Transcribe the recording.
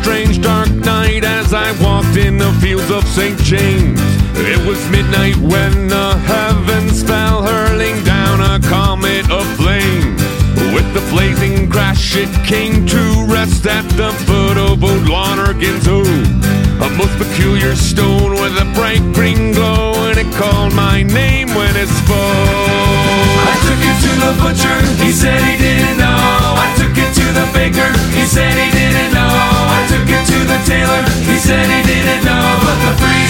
strange dark night as I walked in the fields of St. James. It was midnight when the heavens fell, hurling down a comet of flame. With the blazing crash it came to rest at the foot of old Lonergan's Oak, a most peculiar stone with a bright green glow, and it called my name when it spoke. I took it to the butcher, he said he didn't know. I took it to the baker, he said he didn't know. I took it to the tailor, he said he didn't know. But the